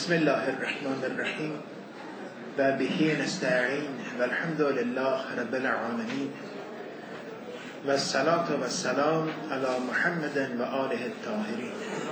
بسم الله الرحمن الرحیم و به نستعین و الحمد لله رب العالمین و الصلاة و السلام علی محمد و آله الطاهرین.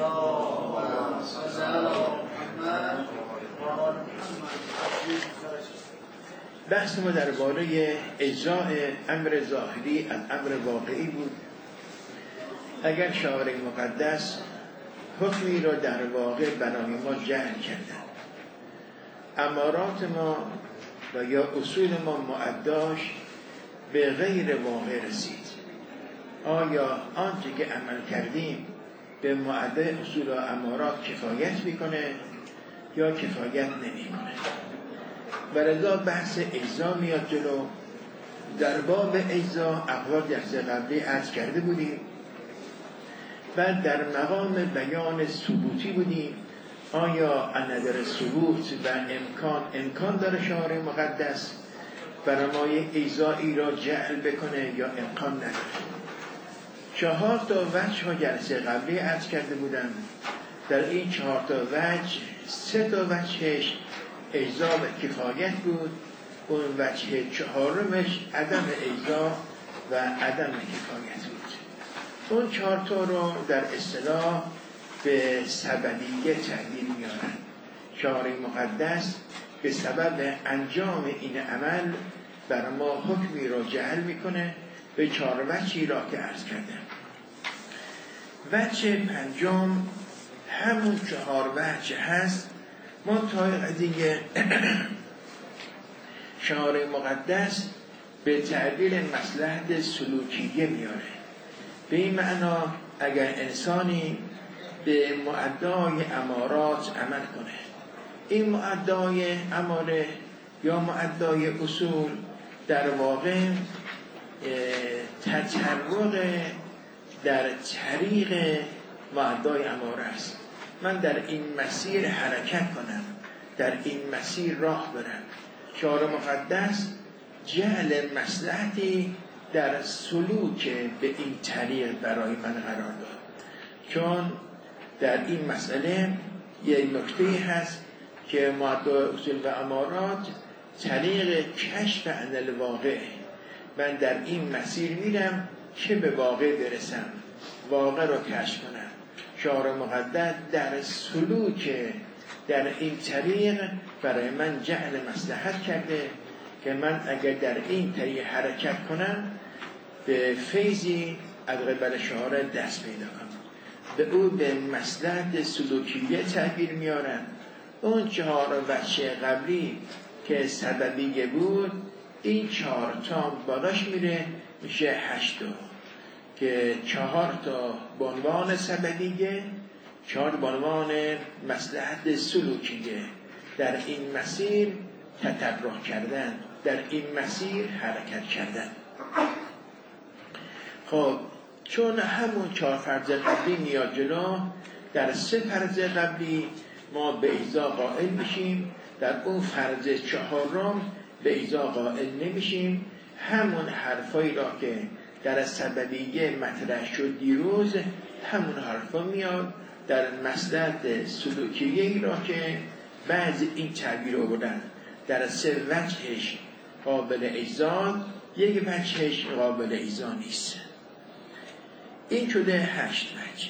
بحث ما درباره اجزاء امر ظاهری از امر واقعی بود. اگر شارع مقدس حکمی را در واقع برای ما جعل کردن، امارات ما و یا اصول ما معداش به غیر واقع رسید، آیا آنچه که عمل کردیم به معده اصول و امارات کفایت میکنه یا کفایت نمیکنه؟ و لذا بحث اجزا میاد جلو. در باب اجزا اقوال درس قبلی عرض کرده بودیم و در مقام بیان ثبوتی بودیم. آیا نداره ثبوت و امکان داره شارع مقدس برای ما یک اجزایی را جعل بکنه یا امکان نداره؟ 4 تا وجه ها جلسه قبلی عرض کرده بودم. در این 4 تا وجه 3 تا وجهش اجزا و کفایت بود، اون وجه 4مش عدم اجزا و عدم کفایت بود. اون 4 تا رو در اصطلاح به سببیه تعبیر میارن. شارع مقدس به سبب انجام این عمل بر ما حکمی را جعل میکنه به 4 وجهی را که عرض کردم. وجه 5 همون 4 وجه هست. ما تا دیگه شارع مقدس به تعبیر مصلحت سلوکیه میاره. به این معنا اگر انسانی به معدای امارات عمل کنه، این معدای اماره یا معدای اصول در واقع تطرق در طریق معدای اماره است. من در این مسیر حرکت کنم، در این مسیر راه برم. شارع مقدس جعل مصلحتی در سلوک به این طریق برای من قرار داد، چون در این مسئله یک نکته هست که معدای اصول و امارات طریق کشف عن الواقع. من در این مسیر میرم که به واقع برسم، واقع را کشف کنم. شارع مقدس در سلوک در این طریق برای من جعل مصلحت کرده که من اگر در این طریق حرکت کنم به فیضی از قبل شارع دست پیدا کنم. به او به مصلحت سلوکیه تعبیر میارن. اون 4 وجه قبلی که سببیه بود، این 4 تا بالاش میره میشه 8 تا، که 4 تا به عنوان سببیه، 4 به عنوان مصلحت سلوکیه. در این مسیر تطرق کردن، در این مسیر حرکت کردن. خب چون همون 4 فرض قبلی میاد جلو، در 3 فرض قبلی ما به اجزا قائل میشیم، در اون فرض 4 به اجزا قائل نمیشیم. همون حرفایی را که در سببیه مطرح شد دیروز، همون حرفا میاد در مصلحت سلوکیه را که بعضی این تعبیر رو بودن. در 3 وجهش قابل اجزا، یک وجهش قابل اجزا نیست. این شده 8 وجه.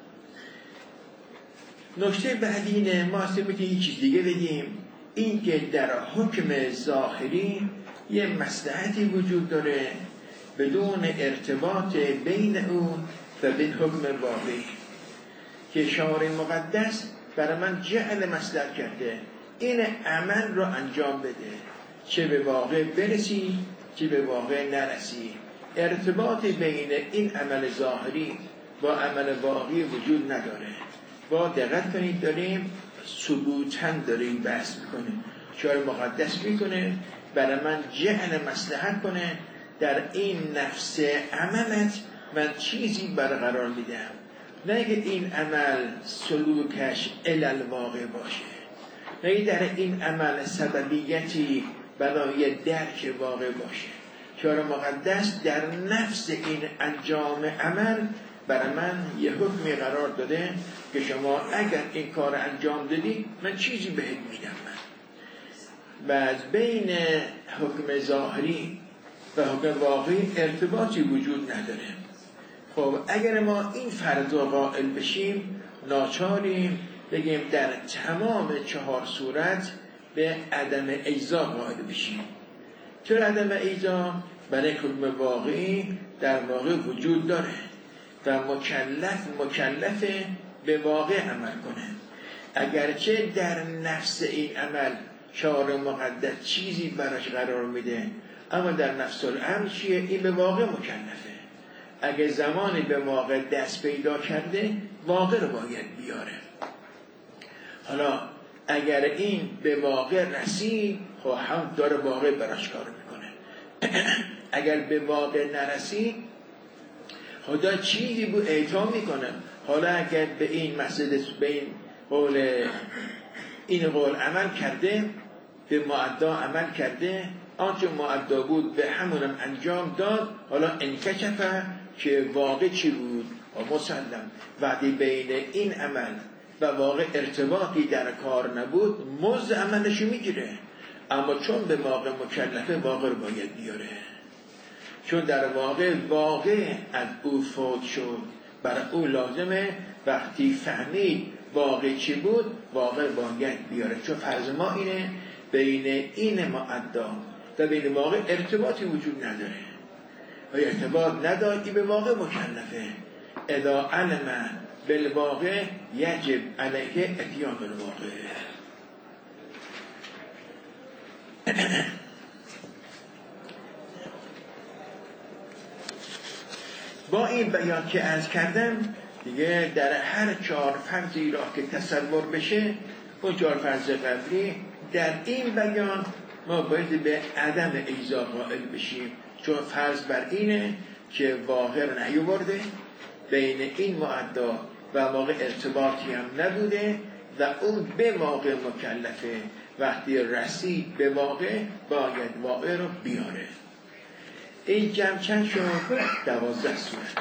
نکته بعدی اینه، ما اصلا میتونیم یک چیز دیگه بگیم، این که در حکم ظاهری یه مصلحتی وجود داره بدون ارتباط بین اون و بین حکم واقعی، که شارع مقدس برای من جعل مصلحت کرده این عمل رو انجام بده، چه به واقع برسی چه به واقع نرسی. ارتباط بین این عمل ظاهری با عمل واقعی وجود نداره. با دقت کنید، داریم ثبوتاً داریم بحث میکنیم. شارع مقدس میکنه برای من جعل مصلحت کنه در این نفس عملت من چیزی برقرار میدم، نه که این عمل سلوکش الالواقع باشه، نه در این عمل سببیتی برای درک واقع باشه. شارع مقدس در نفس این انجام عمل برای من یه حکمی قرار داده که شما اگر این کار انجام دادی من چیزی بهت میدم. و از بین حکم ظاهری و حکم واقعی ارتباطی وجود نداره. خب اگر ما این فرض رو قائل بشیم ناچاریم بگیم در تمام 4 صورت به عدم اجزا قائل بشیم. چرا عدم اجزا؟ برای حکم واقعی در واقع وجود داره و مکلف به واقع عمل کنه. اگرچه در نفس این عمل شارع مقدس چیزی براش قرار میده، اما در نفس الامر چیه؟ این به واقع مکلفه. اگه زمانی به واقع دست پیدا کرده واقع رو باید بیاره. حالا اگر این به واقع رسید خب هم داره واقع براش کار میکنه. اگر به واقع نرسید خدا چیزی بود اعطا میکنه. حالا اگر به این مسئله به این قول عمل کرده، به معدا عمل کرده، آنچه معدا بود به همونم انجام داد، حالا انکشفه که واقع چی بود و مسلم وقتی بین این عمل و واقع ارتباطی در کار نبود مزد عملشو میگیره. اما چون به واقع مکلفه واقع رو باید بیاره، چون در واقع از او فوت شد، برای او لازمه وقتی فهمید واقع چی بود واقع باید بیاره. چون فرض ما اینه بین این معدا و بین واقع ارتباطی وجود نداره و ارتباط نداری به واقع مکلفه. اذا علم بالواقع یجب علیه اتیان بالواقع. با این بیان که عرض کردم دیگه در هر 4 فرضی را که تصور بشه اون 4 فرض قبلی در این بیان ما باید به عدم اجزا قائل بشیم. چون فرض بر اینه که واقع رو نیاورده، بین این معدا و واقع ارتباطی هم نبوده و اون به واقع مکلفه. وقتی رسید به واقع باید واقع رو بیاره. این جمع چند شد؟ 12 صورت.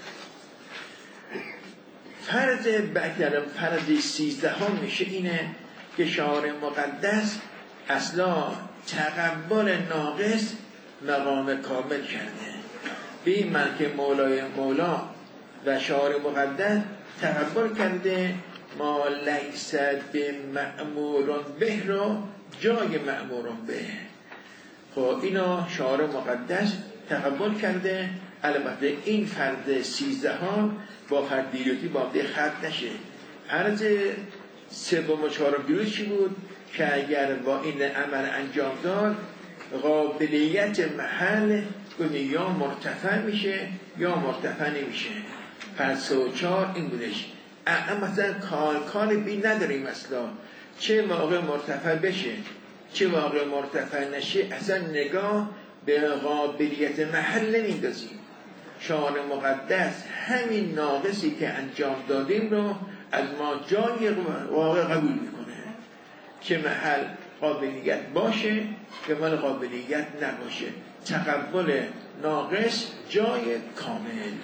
فرض بعد فرض 13 میشه اینه که شارع مقدس اصلا تقبل ناقص مقام کامل کرده. به این من که مولا و شارع مقدس تقبل کرده ما لیس به مأمور به رو جای مأمور به. خب اینا شارع مقدس تقبل کرده. البته این فرض 13 با فرض دیروتی باید خط نشه. فرض 3 و 4 دیروت چی بود؟ که اگر با این عمل انجام داد قابلیت محل یا مرتفع میشه یا مرتفع نمیشه. فرض 3 و 4 این بودش. اما مثلا کار بی نداریم اصلا چه واقع مرتفع بشه چه واقع مرتفع نشه، اصلا نگاه به قابلیت محل نمیندازیم. شارع مقدس همین ناقصی که انجام دادیم رو از ما جای واقع قبول میکنه، که محل قابلیت باشه که مال قابلیت نباشه. تقبل ناقص جای کامل.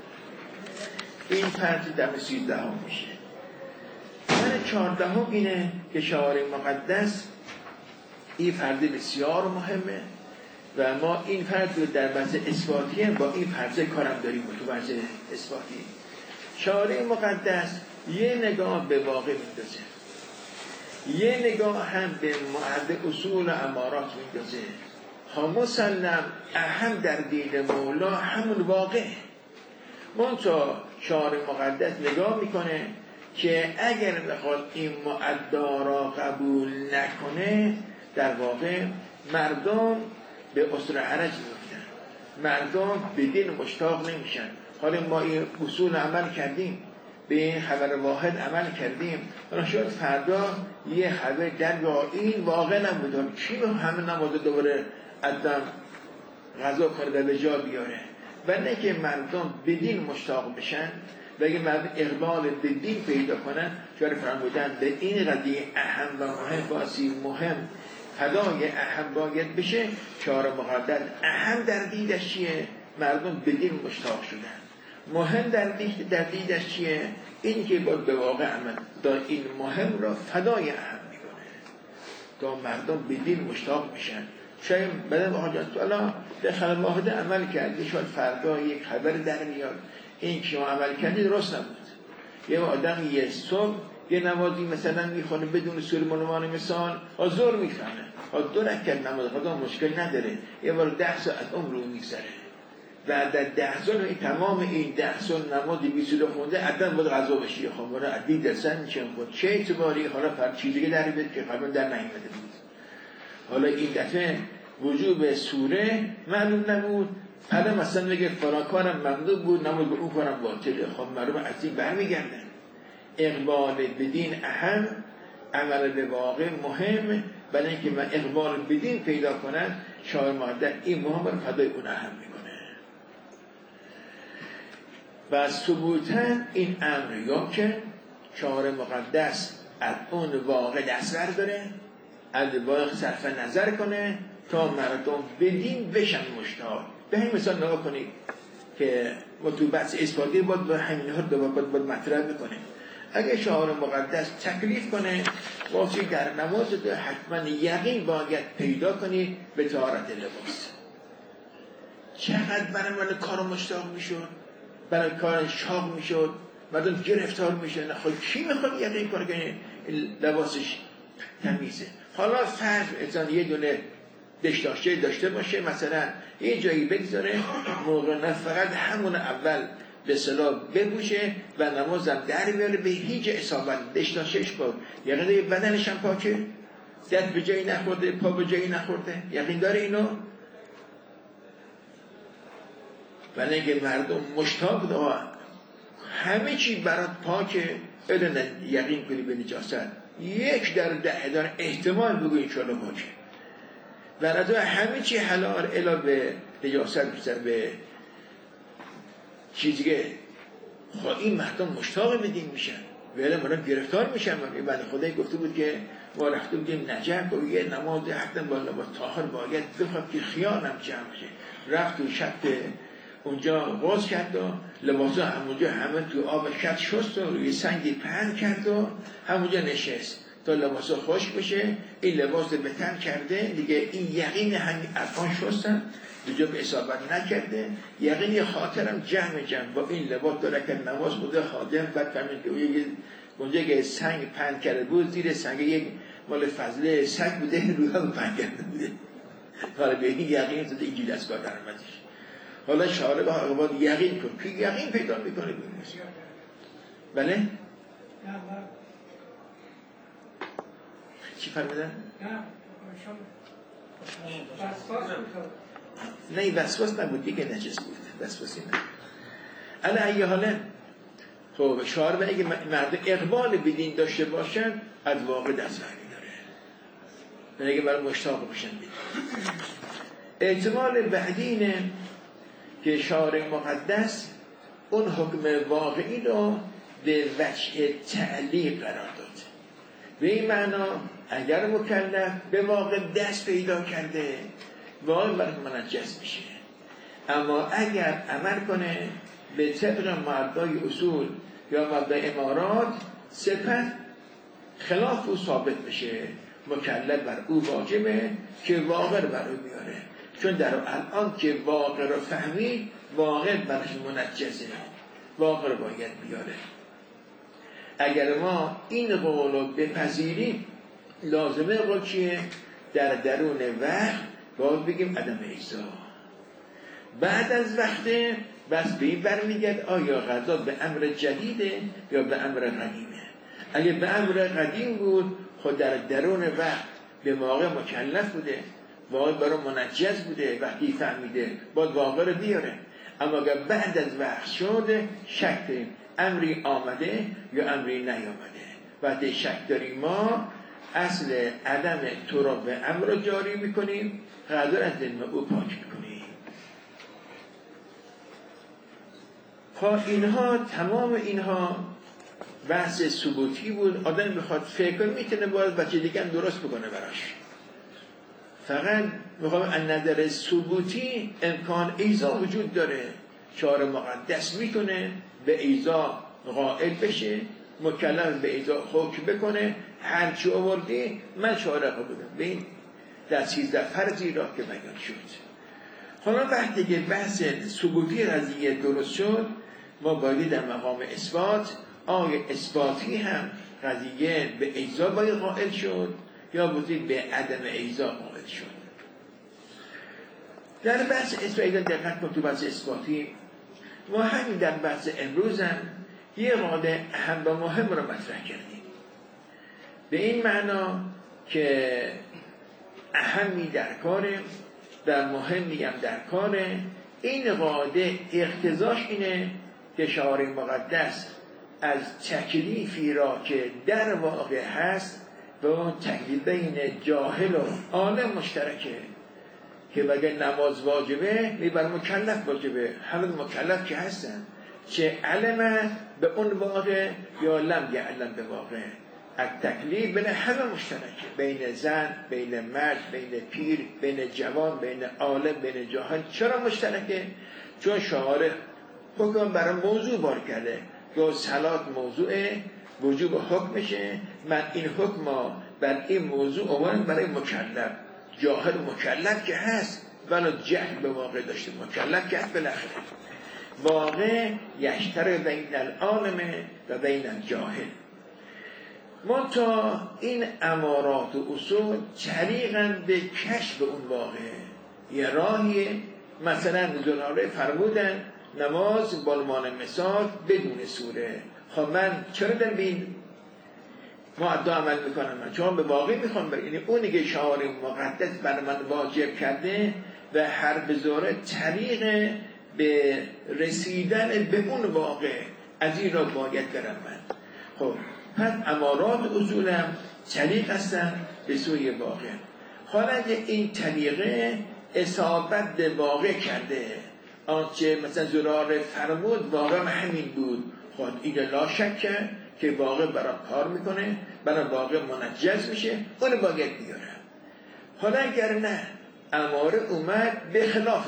این فرض دم 13 میشه. فرض 14 اینه که شارع مقدس این فرض بسیار مهمه و ما این فرض رو در بحث اثباتی با این فرض کارم داریم. تو بحث اثباتی شارع مقدس یه نگاه به واقع میندازه، یه نگاه هم به معد اصول و امارات میندازه. مسلم اهم در دین مولا همون واقع. منتها شارع مقدس نگاه میکنه که اگر بخواد این معدا را قبول نکنه در واقع مردم به اسر حرج میفتن، مردم به دین مشتاق نمیشن. حالا ما این اصول عمل کردیم، به این خبر واحد عمل کردیم، حالا شاید فردا یه خبر در این واقع نبود چی رو همه نمازه دوباره ادم غذا کرده به جا بیاره. و نه که مردم به دین مشتاق بشن و اگه مردم اقبال به دین پیدا کنن، شاید فرمودن به این قضیه اهم و مهم باسی مهم هدای اهم باید بشه. شارع مقدس اهم در دیدش چیه؟ مردم به دین مشتاق شدن. مهم در دیدش چیه؟ این که باید به واقع عمل دا این مهم را فدای اهم میکنه تا مردم به دین مشتاق میشن. شاید بعد آقا جان تو الان داخل واحده عمل کردی، شاید فردا یک خبر در میاد این که شما عمل کردی درست نبود. یه آدم یه صبح یه نمازی مثلا میخونه بدون سوره منوان مثال ظهر میفهمه 2 رکعت نماز خدا مشکل نداره، یه بار 10 ساعت عمر رو میگذره. بعد از 10 سال این تمام این 10 سال نماز 20 خونده عدن باید غذا بشی خب عدی درسن میشه خود چه اعتباری حالا پر چیزی در بیاد که قبلا در نیامده بود. حالا این دفعه وجوب سوره معلوم نبود، حالا مثلا بگه فلان کارم ممنوع بود نماز به اون کارم باطله. خب مردم از این برمیگردن. اقبال به دین اهم، عمل به واقع مهم. برای اینکه من اقبال به دین پیدا کنم شاعر مقدس این مهم رو فدای اون اهم میکنه. و ثبوتا این امر یا که شاعر مقدس از اون واقع دستور داره، از واقع صرف نظر کنه تا مردم به دین بشن مشتاق. به همین مثال نگاه کنید که ما تو بحث اثباتی باید همین ها باید مطرح بکنه. اگه شاعر مقدس تکلیف کنه واسه در نماز حتما یقین باید پیدا کنی به طهارت لباس. چقدر برای من کار مشتاق میشد، برای کار شاق میشد، مردم گرفتار میشه. خب کی میخواد یقین کنه که لباسش تمیزه؟ حالا فرض انسان یه دونه دشتاشه داشته باشه، مثلا یه جایی بگذاره موقع نه فقط همون اول به صلاح بپوشه و نمازم در بیاره به هیچ اصابت دشتاشش کن، یقین بدنش هم پاکه، دست به جایی نخورده، پا به جایی نخورده، یقین داره اینو؟ ولی اینکه مردم مشتاق دارن همه چی برات پاکه، ادن یقین کنی به نجاست 1 در 10 داره احتمال بگو انشاءالله پاکه. برای همه چی حلال الا به نجاست بیشتر به چیزی که این مردم مشتاق به دین میشن ولی مردم گرفتار میشن. این بنده خدایی گفته بود که ما رفته بودیم نجف و یه نماز حتما با لباس طاهر باید بخواد که خیانم جمع شه. رفت و شب اونجا باز کرد و لباسا همونجا همه تو آب شد شست و روی سنگی پهن کرد و همونجا نشست تا لباسا خشک بشه. این لباس به تن کرده دیگه، این یقین همین ارکان شستن دیگه به اصابت نکرده، یقین خاطرم جمع با این لباس داره که نماز بوده خادم. بعد فهمید که اونجا که سنگ پهن کرده بود زیر سنگ یک مال فضله سنگ بوده روی هم پهن کرده بوده. حالا به این یقین زده اینجی دستگاه در آمدش. حالا شعاره با باید یقین کن که یقین پیدا میکنه بینیست. بله؟ چی فرمودن؟ نه وسواس نبود دیگه، نجس بود، وسواسی نه. الا ای حاله خب شعار به اگه مرد اقبال بدین داشته باشن از واقع دست داره، اگه برای مشتاق باشن بدین. احتمال بعدی اینه که شارع مقدس اون حکم واقعی رو به وجه تعلیق قرار داد. به این معنا اگر مکلف به واقع دست پیدا کرده واقع برای منجس میشه، اما اگر عمل کنه به طبق مردای اصول یا مردای امارات سپس خلاف او ثابت بشه، مکلف بر او واجبه که واقع رو بر او بیاره. چون در الان که واقع رو فهمید واقع برش منجسه، واقع رو باید بیاره. اگر ما این قول رو بپذیریم لازمه قول چیه؟ در درون وقت باید بگیم عدم اجزا. بعد از وقت بس به این برمیگرد آیا قضا به امر جدیده یا به امر قدیمه. اگه به امر قدیم بود خود در درون وقت به واقع مکلف بوده، واقع برای منجز بوده، وقتی فهمیده باید واقع رو بیاره. اما اگر بعد از وقت شده شک داریم امری آمده یا امری نیامده. وقتی شک داریم ما اصل عدم تراب امر رو جاری میکنیم، قدر از ذمه او پاک میکنیم. اینها تمام اینها بحث ثبوتی بود. آدم بخواد فکر میتونه باید بچه دیگه هم درست بکنه براش. فقط میخوام از نظر ثبوتی امکان ایزا وجود داره. شارع مقدس میتونه به ایزا قائل بشه، مکلف به اجرا حکم بکنه، هرچی آوردی من شارع بودم. به این در 13 فرضی را که بیان شد. حالا وقتی که بحث ثبوتی قضیه درست شد، ما باید در مقام اثبات آیا اثباتی هم قضیه به اجزا باید قائل شد یا باید به عدم اجزا قائل شد. در بحث اثباتی دقت کن، تو بحث اثباتی ما همین در بحث امروز هم یه قاعده اهم و مهم رو مطرح کردیم، به این معنا که اهمی در کاره و مهمی هم در کاره. این قاعده اقتضاش اینه که شارع مقدس از تکلیفی را که در واقع هست به اون تکلیف بین جاهل و عالم مشترکه، که بگه نماز واجبه بر مکلف واجبه، همه مکلف که هستن، چه علمه به اون واقع یا لم یعلم به واقع. از تکلیف بین همه مشترکه، بین زن، بین مرد، بین پیر، بین جوان، بین عالم، بین جاهل. چرا مشترکه؟ چون شارع حکم برای موضوع بار کرده، یا صلات موضوعه، وجوب حکمشه، من این حکم بر این موضوع آورد برای مکلف. جاهل مکلف که هست ولی جهل به واقع داشته، مکلف که هست بالاخره. واقع یشتر بین العالم و بین الجاهل. ما تا این امارات و اصول طریقاً به کشف اون واقع یه راهیه. مثلا زراره فرمودن نماز بالمان مثال بدون سوره. خب من چرا در بین معدا عمل میکنم؟ من چون به واقع میخوام برای، یعنی اونی که شارع مقدس برای من واجب کرده و هر بذاره طریق به رسیدن به اون واقع، از این را باید برم من. خب پس امارات اصولم طریق هستن به سوی واقع. حالا اگه این طریقه اصابت به واقع کرده، آنچه مثلا زراره فرمود واقع همین بود، خود اینجا لا شک که واقع برای کار میکنه، برای واقع منجز میشه، اون باید بیاره. حالا اگر نه اماره اومد به خلاف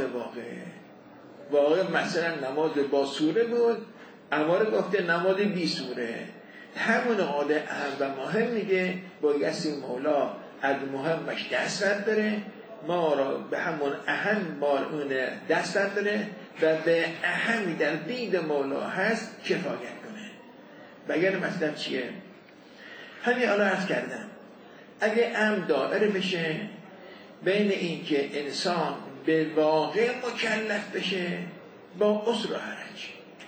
واقع مثلا نماز با سوره بود، اماره گفته نماز بی سوره، همون قاعده اهم و مهم میگه بایستی مولا از مهمش دست رد داره، ما را به همون اهم بار اون دست رد داره و به اهمی در دید مولا هست کفایت کنه. بگر مطلب چیه؟ همین الان عرض کردم اگه دائره بشه بین این که انسان به واقع مکلف بشه با عسر و حرج،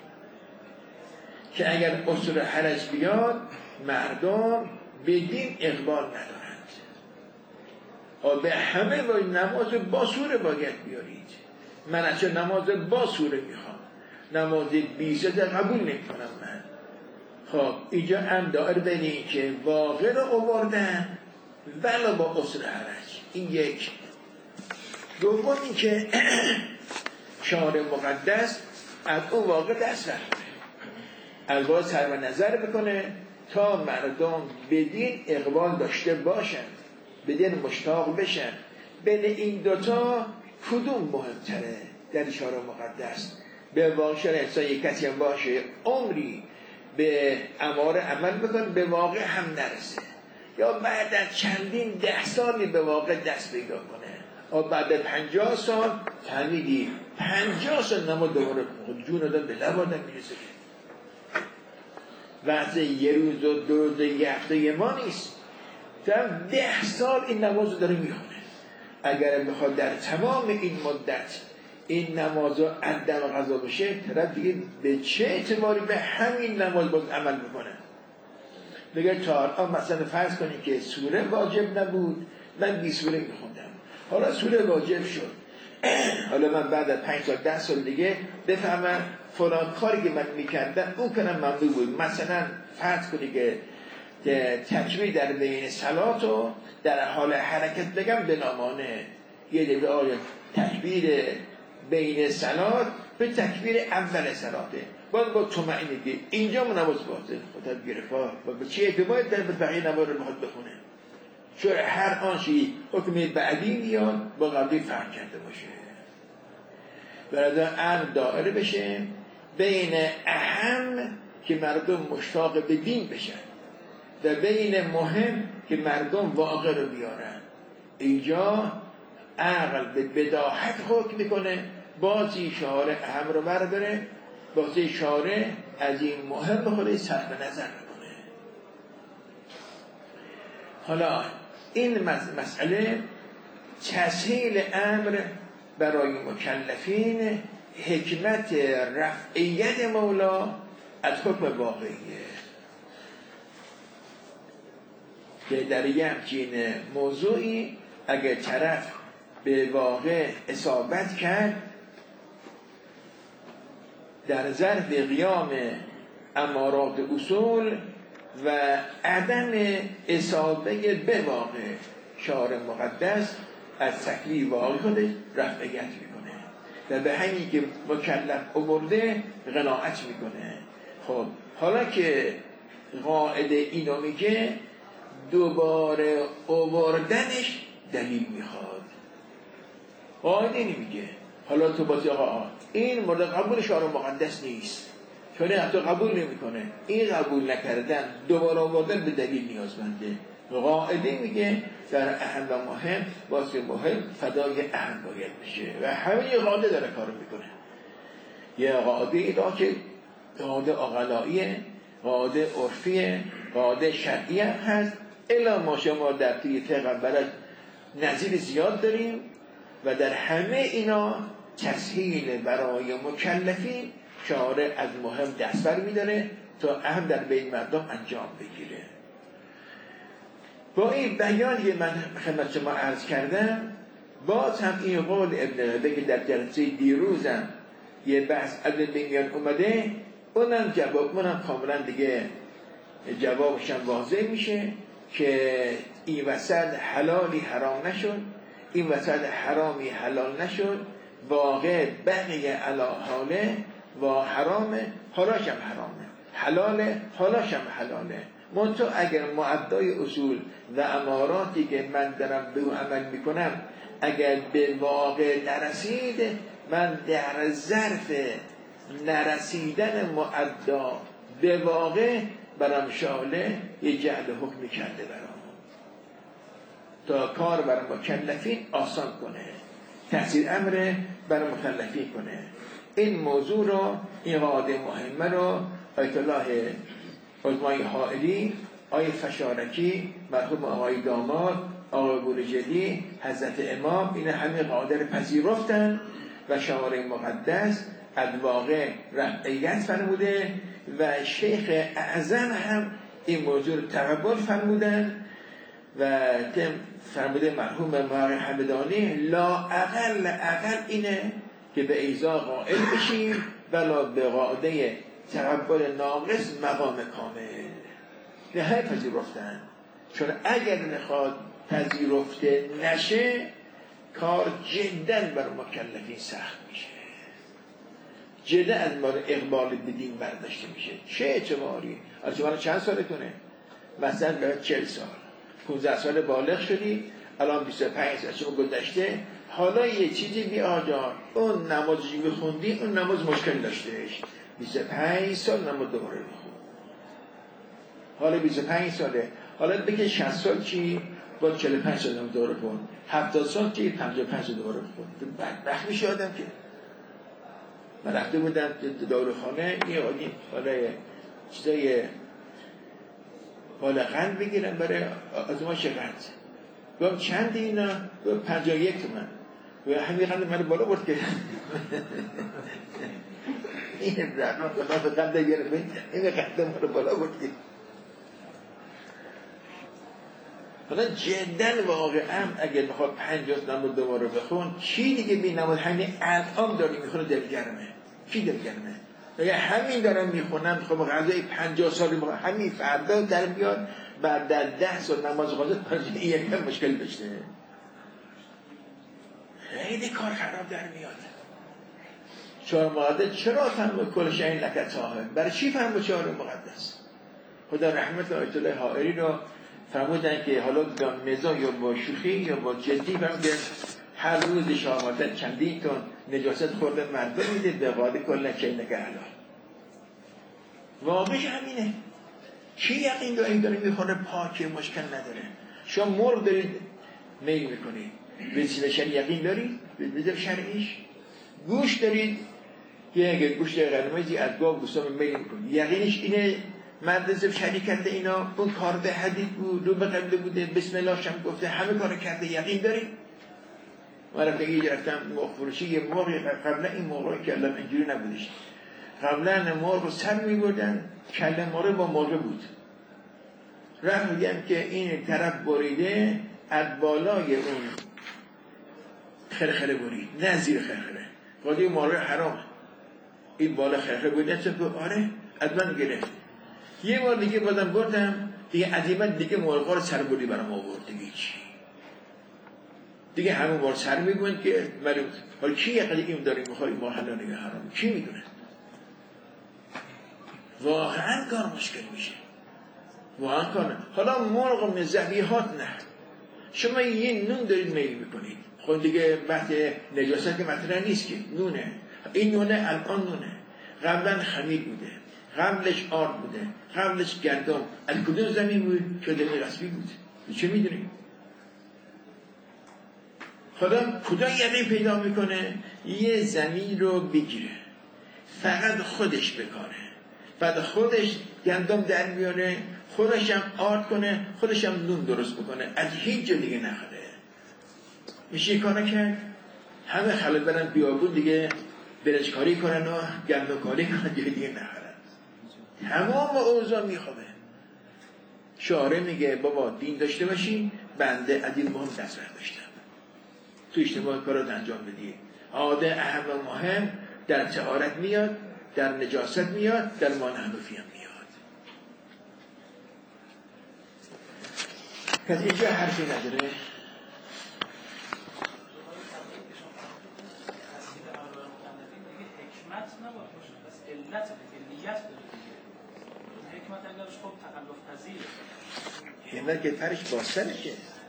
که اگر عسر و حرج بیاد مردم به دین اقبال ندارند. و به همه باید نماز با سوره باید بیارید. من اصلا نماز با سوره میخوام، نماز بی سوره قبول نمیکنم من. خب اینجا دائره بین این که واقع رو آوردن ولی با عسر و حرج. این یک. دوم این که شارع مقدس از اون واقع دست رفته، الباز سر و نظر بکنه تا مردم بدین اقبال داشته باشن، بدین مشتاق بشن. بین این دوتا کدوم مهمتره در شارع مقدس؟ به واقع انسان یک کسی هم باشه عمری به اماره عمل بکنه به واقع هم نرسه، یا بعد از چندین 10 سالی به واقع دست پیدا کنه، و بعد 50 سال فهمیدی 50 سال نماز دوباره جون آدم به لب آدم میرسه. وقتی یه روز و 2 روز یه هفته یه ما نیست، تا 10 سال این نماز رو داره میخونه. اگر بخواد در تمام این مدت این نماز رو عدم قضا بشه، طرف دیگه به چه اعتباری به همین نماز باز عمل بکنه؟ بگه تا الان مثلا فرض کنی که سوره واجب نبود، من 20 سوره میخوندم، حالا سوره واجب شد، حالا من بعد از 5 سال 10 سال دیگه بفهمم فلان کاری که من میکردم اون کنم ممنوع بود. مثلا فرض کنی که تکبیر در بین صلات و در حال حرکت بگم به نامانه، یه دیگه آیا تکبیر بین صلات به تکبیر اول صلاته باید با طمأنینه، اینجا من نماز باطل خودت گرفا و به چه اعتباری در بقیه نماز رو بخواد بخونه؟ چون هر آنچه حکم بعدی میاد با قبلی فرق کرده باشه. برای دائره بشه بین اهم که مردم مشتاق به دین بشن و بین مهم که مردم واقع رو بیارن. اینجا عقل به بداهت حکم میکنه، بازی شارع اهم رو برداره، بازی شارع از این مهم به خودش صرف نظر میکنه. حالا این مسئله تسهیل امر برای مکلفین، حکمت رفعیت مولا از حکم واقعیه که در یک همچین موضوعی اگر طرف به واقع اصابت کرد در ظرف قیام امارات اصول و عدم اصابه به واقع شارع مقدس، از تکلیف واقع خودش رفعیت میکنه و به همین که مکلف آورده قناعت میکنه. خب حالا که قاعده اینو میگه، دوباره آوردنش دلیل میخواد. قاعده نمیگه حالا تو باید آقا این مورد قبول شارع مقدس نیست، چون حتی قبول نمیکنه. این قبول نکردن دوباره آوردن به دلیل نیازمنده. قاعده میگه در اهم و مهم واسه مهم فدای اهم باید بشه و همه قاعده داره کار میکنه. یه قاعده اینا که قاعده عقلاییه، قاعده عرفیه، قاعده شرعیه هست. الا ما شما در توی پیغمبرت نظیر زیاد داریم و در همه اینا تسهیل برای مکلفین شارع از مهم دست بر می‌داره تا اهم در بین مردم انجام بگیره. با این بیانی من خدمت شما عرض کردم، باز هم این قول ابن قدامه که در جلسه دیروزم یه بحث از بین اومده، اونم کاملا دیگه جوابشم واضح میشه که این وسط حلالی حرام نشد، این وسط حرامی حلال نشد، واقع بقیه علا حاله و حرامه حالاشم حرامه، حلاله حالاشم حلاله. منطقه اگر معدای اصول و اماراتی که من دارم به اون عمل میکنم اگر به واقع نرسید، من در ظرف نرسیدن معدا به واقع برام شاله یه جعل حکمی کرده برام تا کار برای مکلفین آسان کنه، تحصیل امر برای مکلفین کنه. این موضوع رو، این قاعده مهمه رو آیت الله عظمای حائلی، آیه فشارکی، مرحوم آقای داماد، آقای بورجلی، حضرت امام، این همه قاعده رو پذیرفتن و شارع مقدس از واقع رفعیت فرموده و شیخ اعظم هم این موضوع رو تقبل فرمودن و فرموده مرحوم محقق همدانی لا اقل اینه که به ایضا قائل بشیم ولا به قاعده تقبل ناقص مقام کامل. نه های پذیرفتن، چون اگر نخواد پذیرفته نشه کار جدا بر مکلفین سخت میشه، جدا از ما اقبال به دین برداشته میشه. چه اعتباری؟ از شما چند سالتونه؟ مثلا برای 40 سال 15 سال بالغ شدی، الان 25 سال شما گذشته، حالا یه چیزی بی آجار اون نمازی بخوندی، اون نماز مشکل داشتهش، 25 سال نماز دوباره بخون، حالا 25 ساله، حالا بگه 60 سال چی؟ با 45 سال نماز دوباره کن، 70 سال چی؟ 55 سال دوباره بخون. بدبخت میشه آدم که من رفته بودم داروخانه یه آدم حالا چیزای بالا قند بگیرم برای آزمایش قند، گفتم چند اینا؟ گفتم 51 تومن. و همین قند من بالا برد که این برنامه خدا به قند گرفت، این قند من بالا برد که حالا جدا واقعا اگر بخواد 50 نماز دوباره بخون، چی دیگه بی نماز همین الان داری میخونه دلگرمه، چی دلگرمه؟ اگه همین دارم میخونم خب غذای 50 سالی همین فردا در بیاد بعد در 10 سال نماز غذا یک هم مشکل داشته، خیلی کار خراب در میاد. شارع مقدس چرا فرمود کل شیء لک صاحب؟ برای چی فرمود شارع مقدس؟ خدا رحمت آیت الله حائری رو فرمودن که حالا با مزاح یا با شوخی یا با جدی فرمودن هر روز شاماده چندین تن نجاست خورده مردم میده به قاعده کل شیء لک حلال. واقعش همینه. چی یقین دارید داره میخوره پاکه مشکل نداره؟ شما مرغ دارید میل میکنید به چیز شرعی یقین دارید؟ به شرعیش گوش دارید که اگر گوشت قرمزی از گاو گوسفند میل میکنید یقینش اینه مرد زب شرعی کرده اینا اون کار به حدید بود رو به قبله بوده بسم الله شم گفته همه کار کرده یقین دارید؟ من رفتگی رفتم مرغ فروشی یه مرغ قبلا این مرغی که الان اینجوری نبودش قبلا مرغ رو سر میبردن کله مرغ با مرغ بود رفت میگم که این طرف بریده از بالای اون خرخره برید نه زیر خرخره قاضی مرغ حرام این بالا خرخره بریده چه که آره از من گرفت یه بار دیگه بازم بردم دیگه عظیما دیگه مرغا رو سر بردی برام آورد دیگه چی دیگه همون بار سر میگوند که معلوم حالا کی یقلی این داریم میخواییم ما حلال نگه حرام کی میدونه واقعا کار مشکل میشه واقعا کار حالا مرغ ذبیحات نه شما یه نون دارید میل میکنید خود دیگه بحث نجاست که مطرح نیست که نونه این نونه الان نونه قبلا خمیر بوده قبلش آرد بوده قبلش گندم از کدوم زمین بود که دمی رسمی بود چه میدونیم خدا کدوم یقین پیدا میکنه یه زمین رو بگیره فقط خودش بکاره بعد خودش گندم در بیاره خودش هم آرد کنه خودش هم نون درست بکنه از هیچ جا دیگه نخره میشه کار کرد همه خلق برن بیابون دیگه برنجکاری کنن و گندم کاری کنن دیگه نخرن تمام اوضاع میخوابه شارع میگه بابا دین داشته باشین بنده از این مهم دست برداشتم تو اجتماع کارات انجام بدی عاده اهم و مهم در طهارت میاد در نجاست میاد در مان حنفی هم میاد کسی اینجا حرفی نداره حکمت نباید باشه بس علت علیت داره دیگه حکمت اگرش خب تکلف پذیره حکمت که فرش باسره که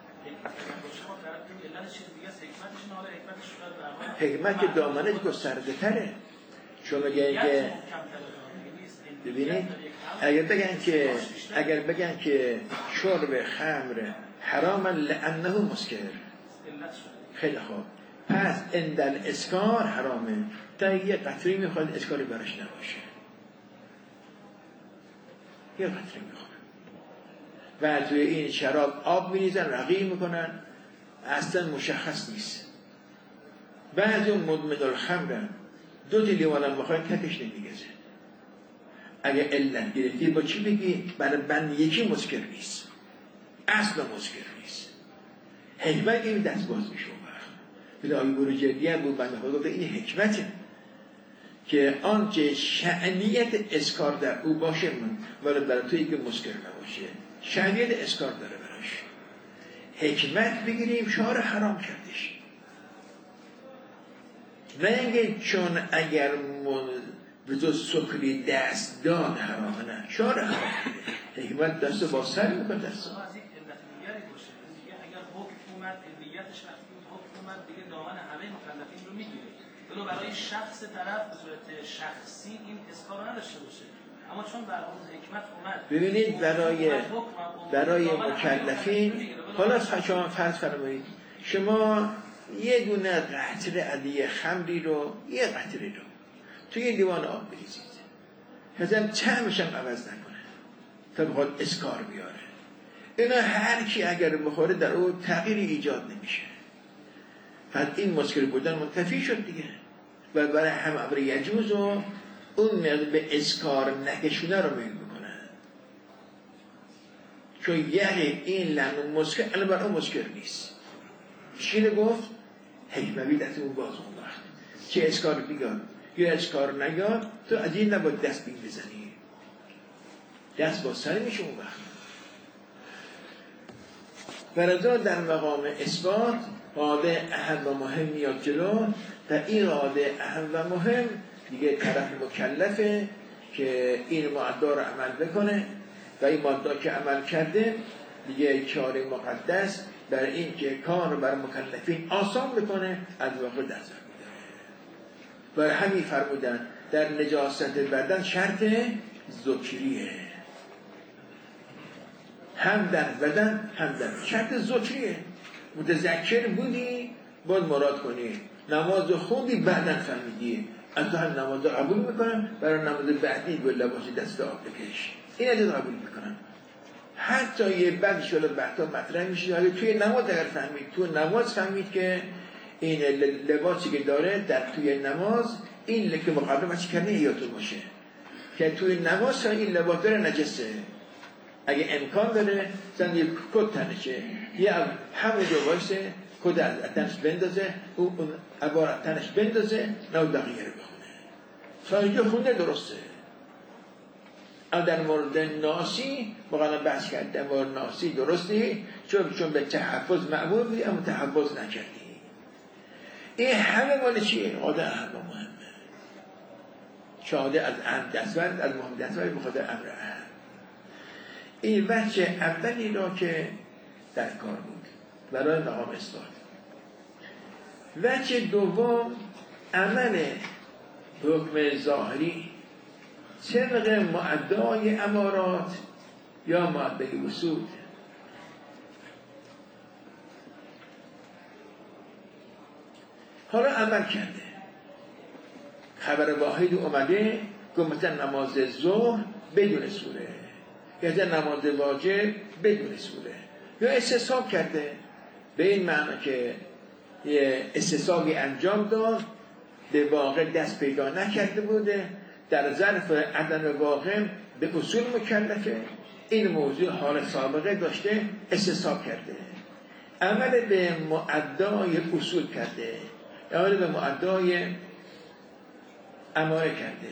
حکمت که دامنش گسترده تره چون که ببینید اگر بگن که شرب خمر حرام لانه مسکر خیلی خوب پس اندل اسکار حرامه تا یه قطری میخواد اسکاری برش نباشه یه قطری میخواد و توی این شراب آب میریزن رقیق میکنن اصلا مشخص نیست بعضی اون مدمن الخمرن 2 لیوان هم بخواهی تکش نمیگزه اگه علت گرفتی با چی بگی برای بند یکی مسکر نیست اصلا مسکر نیست حکمت این دست باز میشه بله آیه برو جدی هم بود بنده خدا گفته این حکمته که آنچه شأنیت اسکار در او باشه ولی برای تویی که مسکر نباشه شأنیت اسکار داره براش حکمت بگیریم شعار حرام کردش نه اینکه چون اگر به تو سکری دست داد حرامه نه شعار حرام کرده حکمت دست با سر میکنه دست از یک علت دیگری باشه اگر حکم اومد علتش وقتی حکم اومد دیگه دامن همه مکلفین رو میگیره ولو برای شخص طرف به صورت شخصی این اسکار نداشته باشه اما چون بر اون حکمت اومد ببینید برای مکلفین حالا شما فرض فرمایید شما یه دونه قطره عادی خمری رو یه قطره رو توی یه لیوان آب بریزید مثلا طعمش هم عوض نکنه تا بخواد اسکار بیاره اینا هر کی اگر بخوره در اون تغییری ایجاد نمیشه پس این مسکر بودن منتفی شد دیگه و برای هم امر یجوز و اون به اسکار نکشونه رو میل میکنن چون یعنی این لحن مسکر الان برای مسکر نیست چی گفت؟ حکموی دست اون باز اون وقت چه اسکار بیاد یا اسکار نیاد تو از این نباید دست بین بزنی دست باز سر میشه اون وقت برای در مقام اثبات قاعده اهم و مهم میاد جلو در این قاعده اهم و مهم دیگه طرف مکلفه که این مادة رو عمل بکنه و این مادة که عمل کرده دیگه کار مقدس برای این که کار رو برای مکلفین آسان بکنه از واقع دست برای همین فرمودن در نجاست بدن شرطه ذکریه، هم در بدن هم در شرط ذکریه. متذکر بودی باید مراد کنی، نماز خوندی بعداً فهمیدی از تو هم نماز قبول میکنن، برای نماز بعدی به لباس دست آب بکش، این ازت قبول میکنن. حتی یه بعد شده بعدا مطرح میشه، اگه توی نماز اگر فهمید، تو نماز فهمید که این لباسی که داره در توی نماز این لکه مقابل بچه کرنه یادتون باشه که توی نماز این لباس داره نجسه، اگه امکان داره زن یک کت تنشه، یه همونجا وایسه کت از تنش بندازه، اون عبار از تنش بندازه، نو بقیه رو بخونه تا اینجا خونده درسته. اما در مورد ناسی مقالا بحث کرد، در مورد ناسی درستی چون به تحفظ معمول بودی اما تحفظ نکردی. این همه مال چیه؟ عاده اهم و مهمه، شاهده از اهم دستورد، از مهم دستورد بخاطر امر اهم. این وجه اولی را که در کار بود برای مقام اصلاح. وجه دوم عمل حکم ظاهری طبق معدای امارات یا معدای اصول. حالا عمل کرده، خبر واحد اومده که مثلا نماز ظهر بدون سوره، یا نماز واجب بدون سوره، یا استصحاب کرده به این معنی که یه استصحابی انجام داد، به واقع دست پیدا نکرده بوده، در ظرف عدم واقع به اصول مکلفه، این موضوع حال سابقه داشته استصحاب کرده، عمل به معدای اصول کرده، عمل به معدای اماره کرده،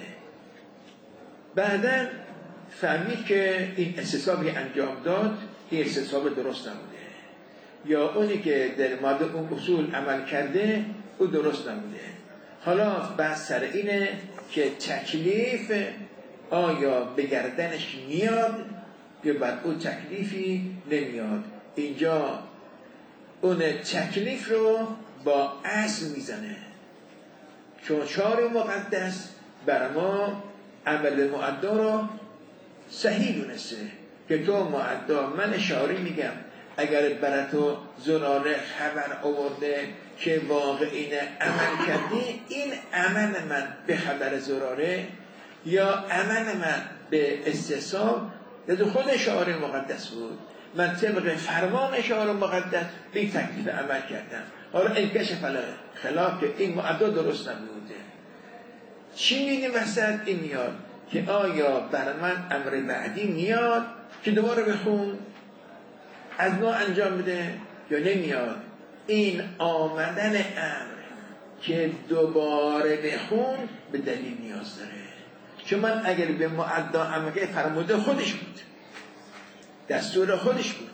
بعداً فهمید که این استصحابی انجام داد این استصحاب درست نبوده، یا اونی که در مورد اون اصول عمل کرده او درست نبوده. حالا بحث سر اینه که تکلیف آیا به گردنش میاد یا بعد اون تکلیفی نمیاد. اینجا اون تکلیف رو با اصل میزنه، چون شارع مقدس بر ما عمل معدا رو صحیح دونسته که تو معدا، من شارع میگم اگر برای تو زراره خبر آورده که واقعین عمل کردی، این عمل من به خبر زراره یا عمل من به استصحاب یعنی خود شعار مقدس بود، من طبق فرمان شعار مقدس به این تکلیف عمل کردم. حالا انکشف خلاف که این معدا درست نبوده، چی میگه وسط؟ این میاد که آیا برای من امر بعدی میاد که دوباره بخون از ما انجام بده یا نمیاد؟ این آمدن امر که دوباره بخون به دلیل نیاز داره، چون من اگر به معدا امر فرموده خودش بود، دستور خودش بود،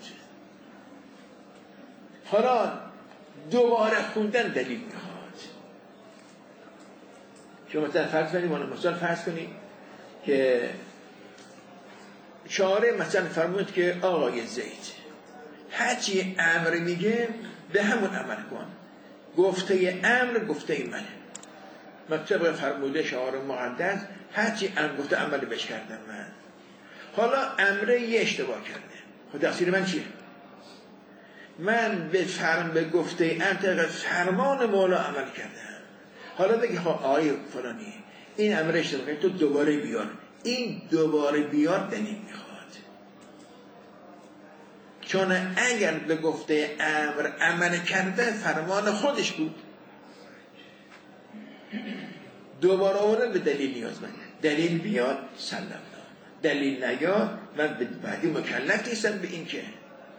حالا دوباره خوندن دلیل میخواد. شما مثلا فرض کنید، مثلا فرض کنید که شارع مثلا فرمود که آقای زید هرچی امر میگه به همون عمل کن، گفته امر گفته منه، من طبق فرموده شعار مقدس هرچی امر گفته عمل بش کردم من. حالا امره یه اشتباه کرده، خود تقصیر من چیه؟ من به گفته امر طبق فرمان مولا عمل کردم. حالا بگی خب آقای فلانی این امر اشتباه کرد، تو دوباره بیار. این دوباره بیار دلیل میخواد، چون اگر به گفته امر عمل کرده فرمان خودش بود، دوباره آورد به دلیل نیاز من، دلیل بیاد سلام، دلیل نیاد من بعدی مکلف نیستم به این که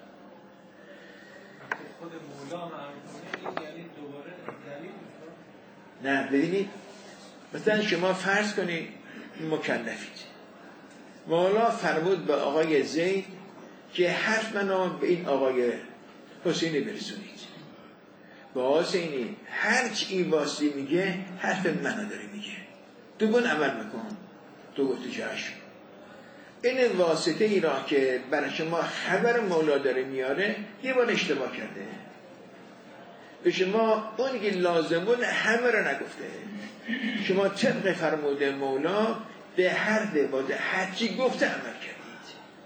خود مولا معرفونه یعنی دوباره دلیل میخواد. نه ببینید مثلا شما فرض کنید مکلفید، مولا فرمود به آقای زید که حرف منو به این آقای حسینی برسونید، با حسینی هرچی این واسطی میگه حرف منو داره میگه، تو بون عمل میکن. تو گفتی چشم. این واسطه ای را که برای شما خبر مولا داره میاره یه بار اشتباه کرده، به شما اون که لازمون همه را نگفته، شما طبق فرموده مولا به حرف واضح هرچی گفته عمل کردید.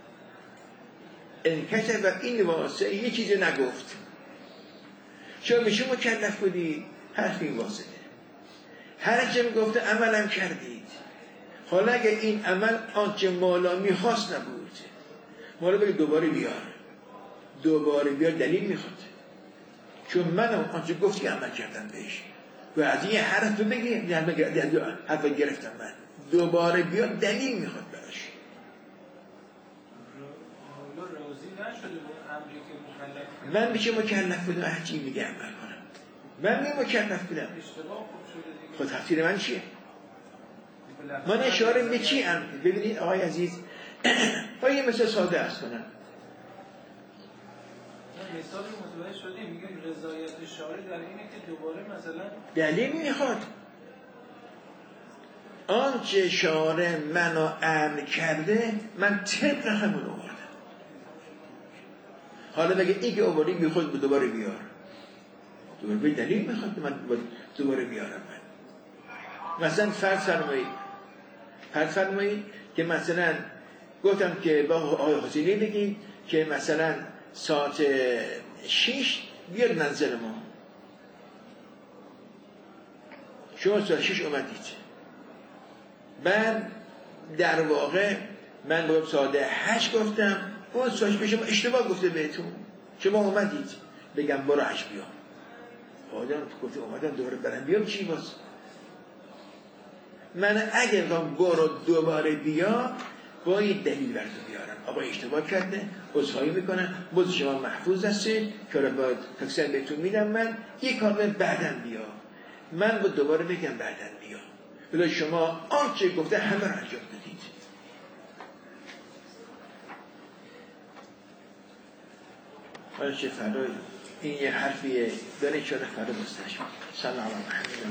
این کتب و این واسطه یه چیزی نگفت. چون به شما مکلف بودید حرف این واسطه. هر چه گفته عملم کردید. حالا اگر این عمل آنچه مولا میخواست نبود، مولا بگه دوباره بیار دلیل میخواد. چون من آنچه گفتی عمل کردم بهش و از این حرف بگی حرف گرفتم من دوباره بیار دلیل میخواد براش. من میشه مکلف بودم هرچی میگه عمل کنم. من میگه مکلف بودم. خود تفسیر من چیه؟ من اشاره به چی هم؟ ببینید آقای عزیز یه مثل ساده است کنم. مثال متوجه شدیم میگم رضایت شارع در اینه که دوباره مثلا دلیل میخواد. آنچه شارع منو امر کرده من طبق همون آوردم. حالا بگه این که آوردی بی خود به دوباره بیار. دوباره به دلیل میخواد من دوباره بیارم. من مثلا فرض فرمایید که مثلا گفتم که با آقای حسینی بگید که مثلا ساعت 6 بیاد منزل ما. شما ساعت 6 اومدید. بعد در واقع من با ساعت 8 گفتم اون ساعت به شما اشتباه گفته بهتون. شما اومدید بگم برو 8 بیا. آدم گفته اومدم دوباره برم بیام چی باز؟ من اگر برو دوباره بیا باید دلیل براتون بیارم. آقا اشتباه کرده عذرخواهی میکنم باز شما محفوظ هستی که را باید تکسر بهتون میدم من یک کار بعدن بیا. من با دوباره بگم بعدن بیا. بلا شما آنچه گفته همه را انجام بدید. حالا چه فرای این یه حرفیه داره چرا فرا مستشم. سلام علیکم.